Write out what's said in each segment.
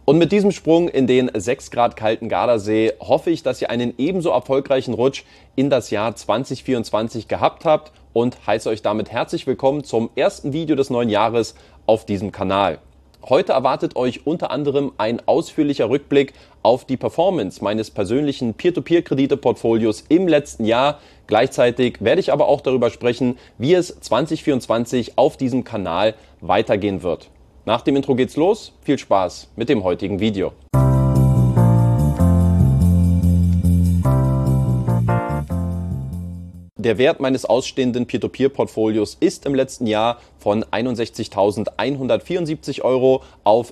Und mit diesem Sprung in den 6 Grad kalten Gardasee hoffe ich, dass ihr einen ebenso erfolgreichen Rutsch in das Jahr 2024 gehabt habt und heiße euch damit herzlich willkommen zum ersten Video des neuen Jahres auf diesem Kanal. Heute erwartet euch unter anderem ein ausführlicher Rückblick auf die Performance meines persönlichen Peer-to-Peer-Kredite-Portfolios im letzten Jahr. Gleichzeitig werde ich aber auch darüber sprechen, wie es 2024 auf diesem Kanal weitergehen wird. Nach dem Intro geht's los. Viel Spaß mit dem heutigen Video. Der Wert meines ausstehenden Peer-to-Peer-Portfolios ist im letzten Jahr von 61.174 Euro auf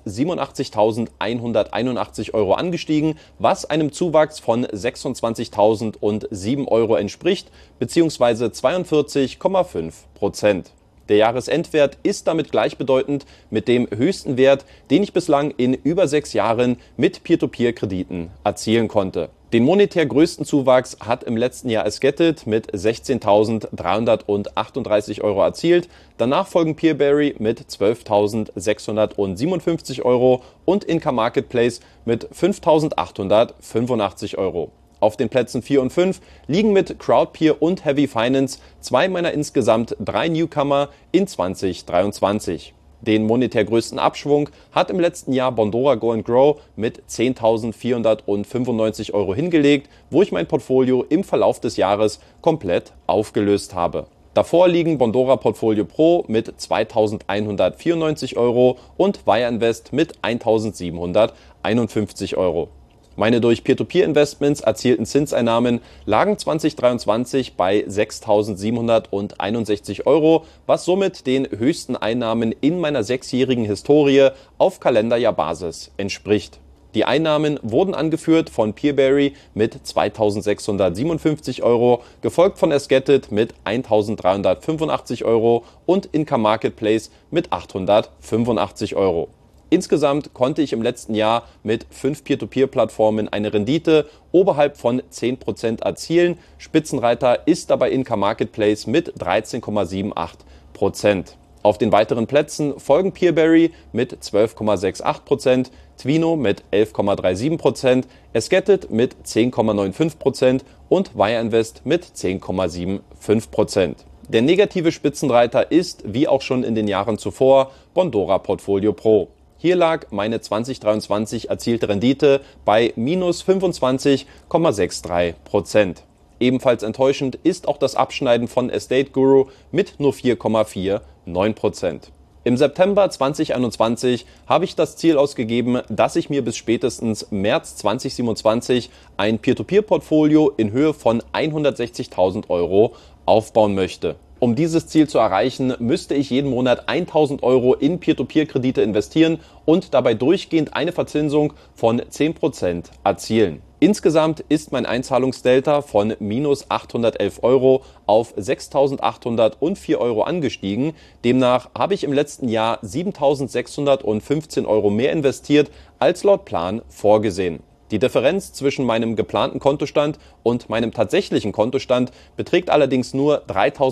87.181 Euro angestiegen, was einem Zuwachs von 26.007 Euro entspricht, beziehungsweise 42,5%. Der Jahresendwert ist damit gleichbedeutend mit dem höchsten Wert, den ich bislang in über 6 Jahren mit Peer-to-Peer-Krediten erzielen konnte. Den monetär größten Zuwachs hat im letzten Jahr Esketit mit 16.338 Euro erzielt. Danach folgen Peerberry mit 12.657 Euro und Inka Marketplace mit 5.885 Euro. Auf den Plätzen 4 und 5 liegen mit Crowdpeer und Heavy Finance 2 meiner insgesamt 3 Newcomer in 2023. Den monetär größten Abschwung hat im letzten Jahr Bondora Go & Grow mit 10.495 Euro hingelegt, wo ich mein Portfolio im Verlauf des Jahres komplett aufgelöst habe. Davor liegen Bondora Portfolio Pro mit 2.194 Euro und Wire Invest mit 1.751 Euro. Meine durch Peer-to-Peer-Investments erzielten Zinseinnahmen lagen 2023 bei 6.761 Euro, was somit den höchsten Einnahmen in meiner 6-jährigen Historie auf Kalenderjahrbasis entspricht. Die Einnahmen wurden angeführt von Peerberry mit 2.657 Euro, gefolgt von Esketit mit 1.385 Euro und Inka Marketplace mit 885 Euro. Insgesamt konnte ich im letzten Jahr mit 5 Peer-to-Peer-Plattformen eine Rendite oberhalb von 10% erzielen. Spitzenreiter ist dabei Inka Marketplace mit 13,78%. Auf den weiteren Plätzen folgen Peerberry mit 12,68%, Twino mit 11,37%, Esketit mit 10,95% und Wire Invest mit 10,75%. Der negative Spitzenreiter ist, wie auch schon in den Jahren zuvor, Bondora Portfolio Pro. Hier lag meine 2023 erzielte Rendite bei minus 25,63%. Ebenfalls enttäuschend ist auch das Abschneiden von Estate Guru mit nur 4,49%. Im September 2021 habe ich das Ziel ausgegeben, dass ich mir bis spätestens März 2027 ein Peer-to-Peer-Portfolio in Höhe von 160.000 Euro aufbauen möchte. Um dieses Ziel zu erreichen, müsste ich jeden Monat 1.000 Euro in Peer-to-Peer-Kredite investieren und dabei durchgehend eine Verzinsung von 10% erzielen. Insgesamt ist mein Einzahlungsdelta von minus 811 Euro auf 6.804 Euro angestiegen. Demnach habe ich im letzten Jahr 7.615 Euro mehr investiert als laut Plan vorgesehen. Die Differenz zwischen meinem geplanten Kontostand und meinem tatsächlichen Kontostand beträgt allerdings nur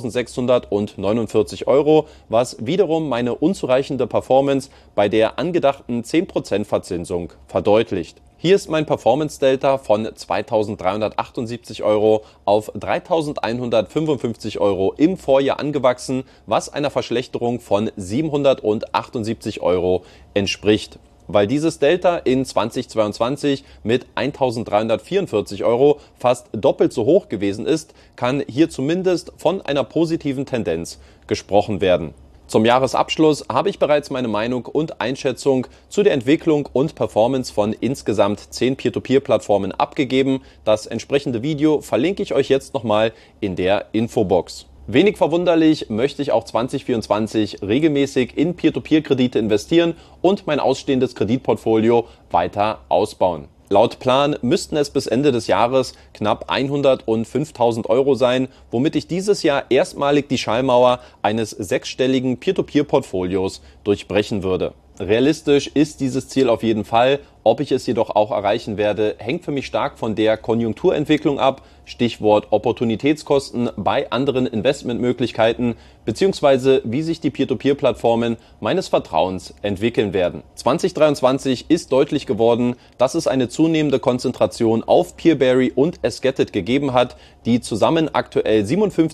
3.649 Euro, was wiederum meine unzureichende Performance bei der angedachten 10% Verzinsung verdeutlicht. Hier ist mein Performance-Delta von 2.378 Euro auf 3.155 Euro im Vorjahr angewachsen, was einer Verschlechterung von 778 Euro entspricht. Weil dieses Delta in 2022 mit 1.344 Euro fast doppelt so hoch gewesen ist, kann hier zumindest von einer positiven Tendenz gesprochen werden. Zum Jahresabschluss habe ich bereits meine Meinung und Einschätzung zu der Entwicklung und Performance von insgesamt 10 Peer-to-Peer-Plattformen abgegeben. Das entsprechende Video verlinke ich euch jetzt nochmal in der Infobox. Wenig verwunderlich möchte ich auch 2024 regelmäßig in Peer-to-Peer-Kredite investieren und mein ausstehendes Kreditportfolio weiter ausbauen. Laut Plan müssten es bis Ende des Jahres knapp 105.000 Euro sein, womit ich dieses Jahr erstmalig die Schallmauer eines 6-stelligen Peer-to-Peer-Portfolios durchbrechen würde. Realistisch ist dieses Ziel auf jeden Fall. Ob ich es jedoch auch erreichen werde, hängt für mich stark von der Konjunkturentwicklung ab. Stichwort Opportunitätskosten bei anderen Investmentmöglichkeiten beziehungsweise wie sich die Peer-to-Peer-Plattformen meines Vertrauens entwickeln werden. 2023 ist deutlich geworden, dass es eine zunehmende Konzentration auf Peerberry und Esgetit gegeben hat, die zusammen aktuell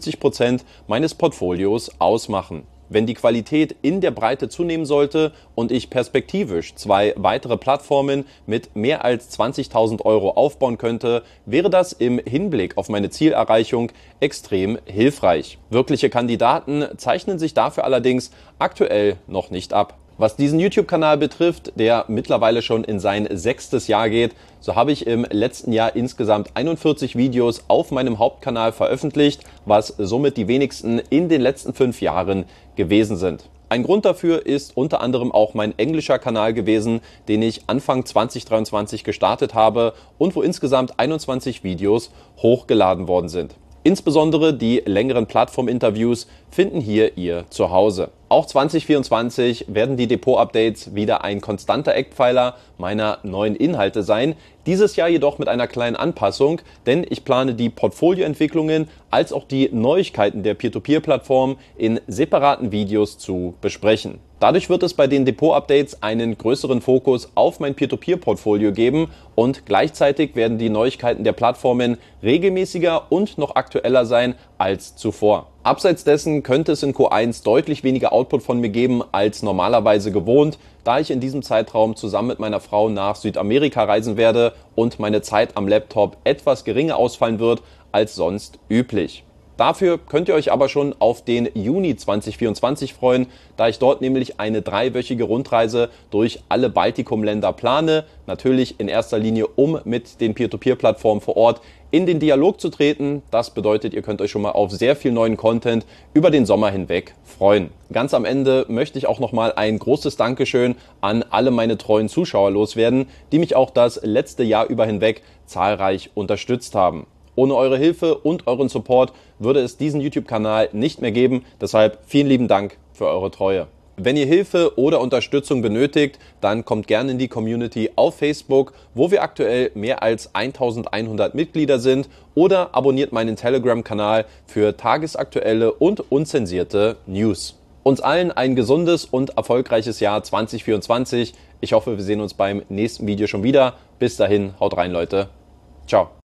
57% meines Portfolios ausmachen. Wenn die Qualität in der Breite zunehmen sollte und ich perspektivisch 2 weitere Plattformen mit mehr als 20.000 Euro aufbauen könnte, wäre das im Hinblick auf meine Zielerreichung extrem hilfreich. Wirkliche Kandidaten zeichnen sich dafür allerdings aktuell noch nicht ab. Was diesen YouTube-Kanal betrifft, der mittlerweile schon in sein 6. Jahr geht, so habe ich im letzten Jahr insgesamt 41 Videos auf meinem Hauptkanal veröffentlicht, was somit die wenigsten in den letzten 5 Jahren gewesen sind. Ein Grund dafür ist unter anderem auch mein englischer Kanal gewesen, den ich Anfang 2023 gestartet habe und wo insgesamt 21 Videos hochgeladen worden sind. Insbesondere die längeren Plattform-Interviews finden hier ihr Zuhause. Auch 2024 werden die Depot-Updates wieder ein konstanter Eckpfeiler meiner neuen Inhalte sein. Dieses Jahr jedoch mit einer kleinen Anpassung, denn ich plane die Portfolioentwicklungen als auch die Neuigkeiten der Peer-to-Peer-Plattform in separaten Videos zu besprechen. Dadurch wird es bei den Depot-Updates einen größeren Fokus auf mein Peer-to-Peer-Portfolio geben und gleichzeitig werden die Neuigkeiten der Plattformen regelmäßiger und noch aktueller sein als zuvor. Abseits dessen könnte es in Q1 deutlich weniger Output von mir geben als normalerweise gewohnt, da ich in diesem Zeitraum zusammen mit meiner Frau nach Südamerika reisen werde und meine Zeit am Laptop etwas geringer ausfallen wird als sonst üblich. Dafür könnt ihr euch aber schon auf den Juni 2024 freuen, da ich dort nämlich eine 3-wöchige Rundreise durch alle Baltikumländer plane. Natürlich in erster Linie, um mit den Peer-to-Peer-Plattformen vor Ort in den Dialog zu treten. Das bedeutet, ihr könnt euch schon mal auf sehr viel neuen Content über den Sommer hinweg freuen. Ganz am Ende möchte ich auch nochmal ein großes Dankeschön an alle meine treuen Zuschauer loswerden, die mich auch das letzte Jahr über hinweg zahlreich unterstützt haben. Ohne eure Hilfe und euren Support würde es diesen YouTube-Kanal nicht mehr geben. Deshalb vielen lieben Dank für eure Treue. Wenn ihr Hilfe oder Unterstützung benötigt, dann kommt gerne in die Community auf Facebook, wo wir aktuell mehr als 1100 Mitglieder sind, oder abonniert meinen Telegram-Kanal für tagesaktuelle und unzensierte News. Uns allen ein gesundes und erfolgreiches Jahr 2024. Ich hoffe, wir sehen uns beim nächsten Video schon wieder. Bis dahin, haut rein, Leute. Ciao.